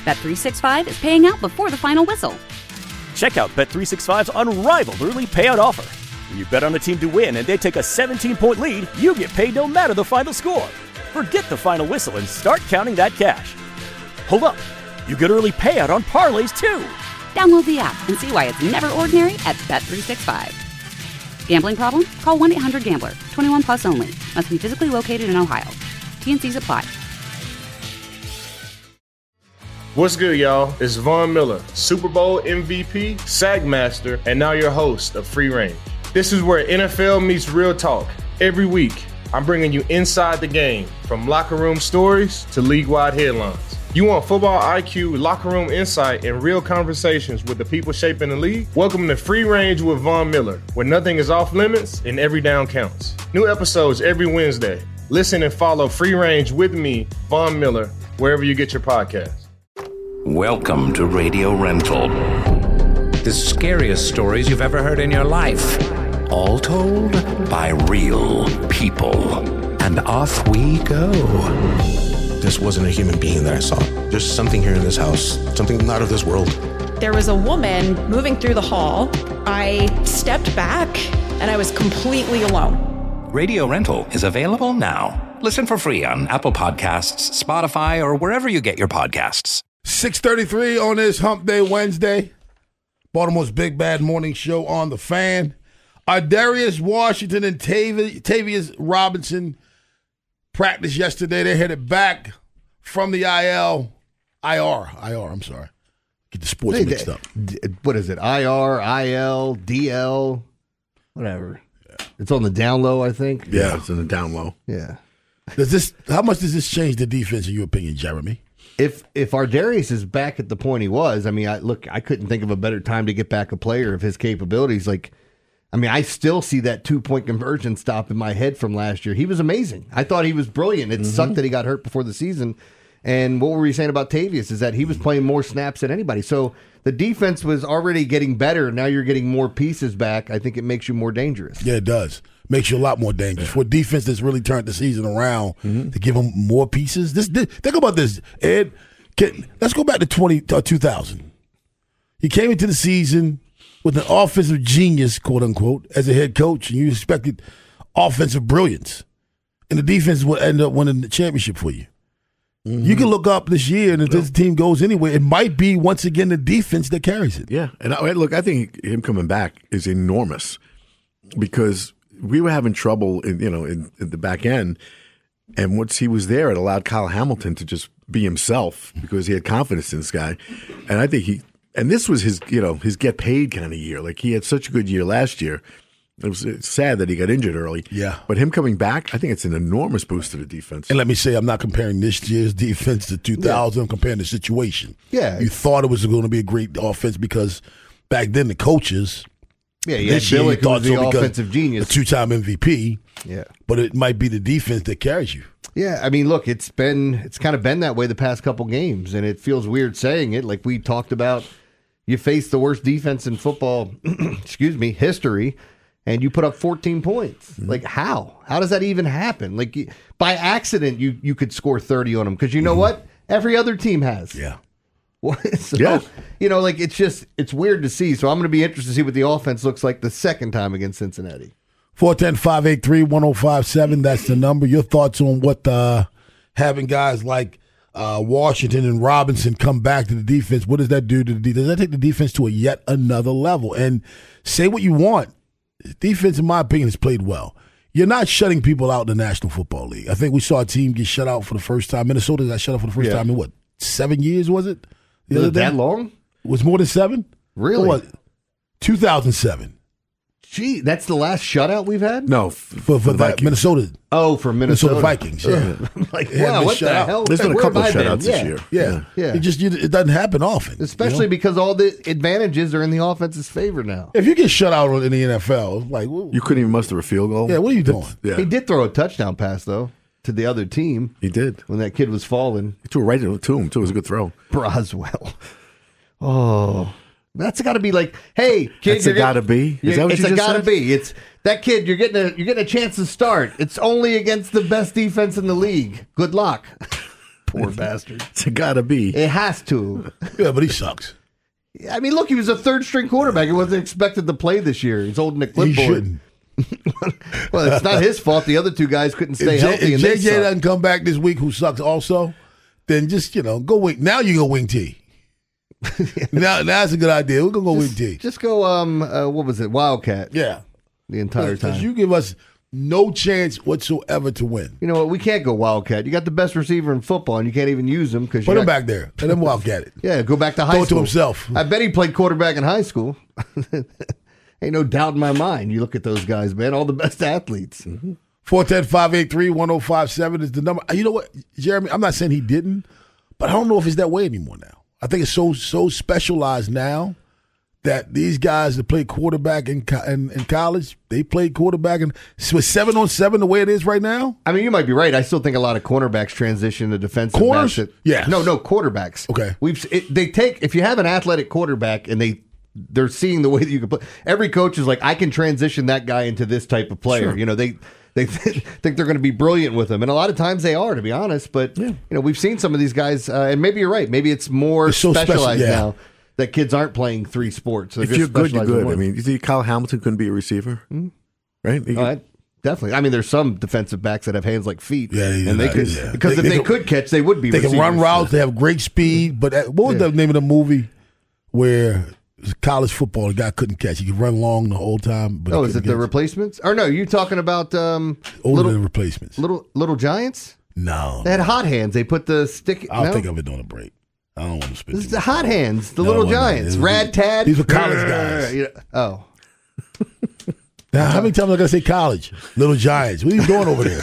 Bet365 is paying out before the final whistle. Check out Bet365's unrivaled early payout offer. When you bet on a team to win and they take a 17-point lead, you get paid no matter the final score. Forget the final whistle and start counting that cash. Hold up. You get early payout on parlays, too. Download the app and see why it's never ordinary at Bet365. Gambling problem? Call 1-800-GAMBLER. 21 plus only. Must be physically located in Ohio. T&Cs apply. What's good, y'all? It's Von Miller, Super Bowl MVP, Sack Master, and now your host of Free Range. This is where NFL meets real talk. Every week, I'm bringing you inside the game, from locker room stories to league-wide headlines. You want football IQ, locker room insight, and real conversations with the people shaping the league? Welcome to Free Range with Von Miller, where nothing is off limits and every down counts. New episodes every Wednesday. Listen and follow Free Range with me, Von Miller, wherever you get your podcasts. Welcome to Radio Rental. The scariest stories you've ever heard in your life. All told by real people. And off we go. This wasn't a human being that I saw. There's something here in this house, something not of this world. There was a woman moving through the hall. I stepped back and I was completely alone. Radio Rental is available now. Listen for free on Apple Podcasts, Spotify, or wherever you get your podcasts. 6:33 on this Hump Day Wednesday. Baltimore's Big Bad Morning Show on the Fan. Darius Washington and Tavius Robinson practiced yesterday. They headed back from the IR. I'm sorry. Get the sports mixed up. What is it? IR, IL, DL, whatever. Yeah. It's on the down low, I think. Yeah, it's on the down low. Yeah. How much does this change the defense, in your opinion, Jeremy? If Ardarius is back at the point he was, I mean, I couldn't think of a better time to get back a player of his capabilities. I still see that 2-point conversion stop in my head from last year. He was amazing. I thought he was brilliant. It sucked that he got hurt before the season. And what were we saying about Tavius is that he was playing more snaps than anybody. So the defense was already getting better. Now you're getting more pieces back. I think it makes you more dangerous. Yeah, it does. Makes you a lot more dangerous. For a defense that's really turned the season around to give them more pieces. Think about this, Ed. Let's go back to 2000. He came into the season with an offensive genius, quote unquote, as a head coach, and you expected offensive brilliance. And the defense would end up winning the championship for you. You can look up this year, and if this team goes anywhere, it might be, once again, the defense that carries it. Yeah. And I think him coming back is enormous because we were having trouble in the back end. And once he was there, it allowed Kyle Hamilton to just be himself because he had confidence in this guy. And I think and this was his get paid kind of year. Like, he had such a good year last year. It's sad that he got injured early. Yeah. But him coming back, I think it's an enormous boost to the defense. And let me say, I'm not comparing this year's defense to 2000. I'm comparing the situation. Yeah. You thought it was going to be a great offense because back then the coaches. Yeah, you had Billick, who was the offensive genius. A 2-time MVP. Yeah. But it might be the defense that carries you. Yeah, I mean, look, it's kind of been that way the past couple games, and it feels weird saying it. Like we talked about, you face the worst defense in football, history, and you put up 14 points. Like, how? How does that even happen? Like, by accident, you could score 30 on them because you know what? Every other team has. Yeah. So, it's weird to see. So I'm going to be interested to see what the offense looks like the second time against Cincinnati. 410-583-1057. That's the number. Your thoughts on what having guys like Washington and Robinson come back to the defense, what does that do to the defense? Does that take the defense to a yet another level? And say what you want. Defense, in my opinion, has played well. You're not shutting people out in the National Football League. I think we saw a team get shut out for the first time. Minnesota got shut out for the first time in 7 years, was it? Was it that long? It was more than 7? Really? What? 2007. Gee, that's the last shutout we've had? No, for that Minnesota. Oh, for Minnesota Vikings. Yeah. Wow, what the hell? There's been a couple of shutouts this year. Yeah. It doesn't happen often. Especially because all the advantages are in the offense's favor now. If you get shut out in the NFL, like you couldn't even muster a field goal. Yeah, what are you doing? Yeah. He did throw a touchdown pass though to the other team. He did when that kid was falling. He threw it right to him too. It was a good throw. Broswell. Oh. That's got to be like, hey, kid, it's got to be. Is that what you just got to said? be. It's that kid. You're getting a chance to start. It's only against the best defense in the league. Good luck. Poor bastard. It's gotta be. It has to. Yeah, but he sucks. I mean, look, he was a third-string quarterback. He wasn't expected to play this year. He's holding a clipboard. He shouldn't. Well, it's not his fault. The other two guys couldn't stay healthy. If And JJ doesn't come back this week, who sucks also, then just, go wing. Now you go wing T. Now that's a good idea. We're going to go wing T. Just go, what was it, Wildcat. Yeah. The entire time. Because you give us no chance whatsoever to win. You know what? We can't go Wildcat. You got the best receiver in football, and you can't even use him. Put him back there. Let him Wildcat it. Yeah, go back to high Throw school. it to himself. I bet he played quarterback in high school. Ain't no doubt in my mind. You look at those guys, man, all the best athletes. 410-583-1057 is the number. You know what, Jeremy? I'm not saying he didn't, but I don't know if it's that way anymore now. I think it's so specialized now that these guys that play quarterback in college, they played quarterback and with 7-on-7 the way it is right now. I mean, you might be right. I still think a lot of cornerbacks transition to defensive corners. backs. Yeah, no, quarterbacks. Okay, they take if you have an athletic quarterback and they're seeing the way that you can play. Every coach is like, I can transition that guy into this type of player. Sure. You know, they think they're going to be brilliant with him, and a lot of times they are, to be honest. But we've seen some of these guys, and maybe you're right. Maybe it's more specialized now that kids aren't playing three sports. If you're good, you're good. I mean, you think Kyle Hamilton couldn't be a receiver, right? Definitely. I mean, there's some defensive backs that have hands like feet. Yeah, and they could because if they could catch, they would be. They can run routes. They have great speed. But what was the name of the movie where college football, the guy couldn't catch? He could run long the whole time. But is it The Replacements? Or no, you talking about older than Replacements? Little Giants? No, they had hot hands. They put the stick. I'll think of it on a break. I don't want to spit. This is the hot hands, the Little Giants, Rad Tad. These were college guys. Oh. Now, how many times am I going to say college? Little Giants. What are you doing over there?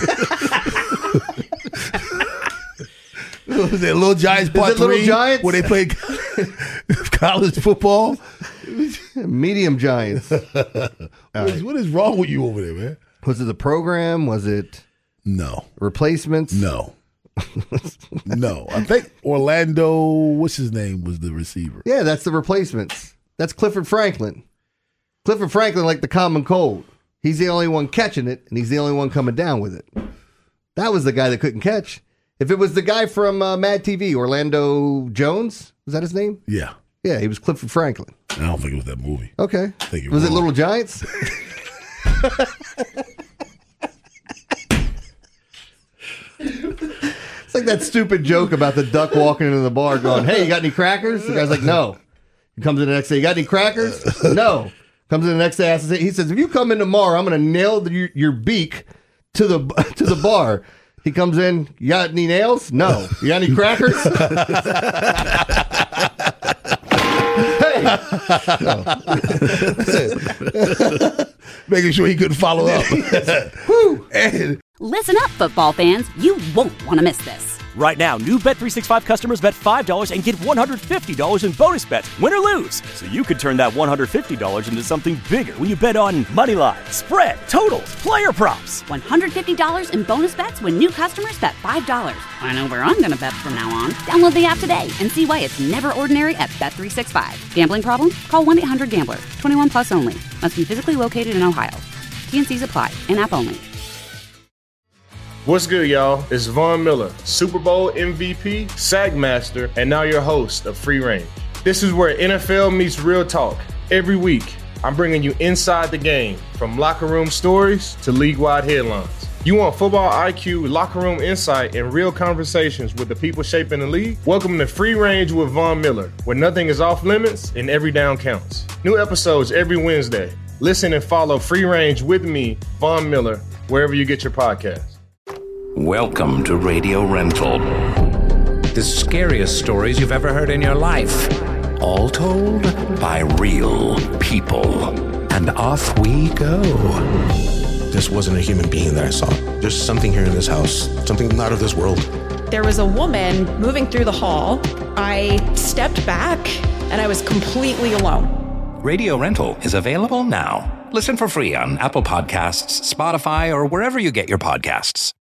Was it Little Giants Part 3? Little Giants? Where they played college football? Medium Giants. What is wrong with you over there, man? Was it the program? Was it no Replacements? No. No. I think Orlando, what's his name, was the receiver. Yeah, that's The Replacements. That's Clifford Franklin. Clifford Franklin, like the common cold. He's the only one catching it, and he's the only one coming down with it. That was the guy that couldn't catch. If it was the guy from Mad TV, Orlando Jones, was that his name? Yeah. Yeah, he was Clifford Franklin. I don't think it was that movie. Okay. Was it Little Giants? It's like that stupid joke about the duck walking into the bar going, hey, you got any crackers? The guy's like, no. He comes in the next day, you got any crackers? No. Comes in the next day, he says, if you come in tomorrow, I'm going to nail your beak to the bar. He comes in, you got any nails? No. You got any crackers? Hey! Making sure he couldn't follow up. Listen up, football fans. You won't want to miss this. Right now, new Bet365 customers bet $5 and get $150 in bonus bets, win or lose. So you could turn that $150 into something bigger when you bet on money line, spread, totals, player props. $150 in bonus bets when new customers bet $5. I know where I'm going to bet from now on. Download the app today and see why it's never ordinary at Bet365. Gambling problem? Call 1-800-GAMBLER. 21 plus only. Must be physically located in Ohio. T&Cs apply. In-app only. What's good, y'all? It's Von Miller, Super Bowl MVP, SAG Master, and now your host of Free Range. This is where NFL meets real talk. Every week, I'm bringing you inside the game, from locker room stories to league-wide headlines. You want football IQ, locker room insight, and real conversations with the people shaping the league? Welcome to Free Range with Von Miller, where nothing is off limits and every down counts. New episodes every Wednesday. Listen and follow Free Range with me, Von Miller, wherever you get your podcasts. Welcome to Radio Rental. The scariest stories you've ever heard in your life. All told by real people. And off we go. This wasn't a human being that I saw. There's something here in this house, something not of this world. There was a woman moving through the hall. I stepped back and I was completely alone. Radio Rental is available now. Listen for free on Apple Podcasts, Spotify, or wherever you get your podcasts.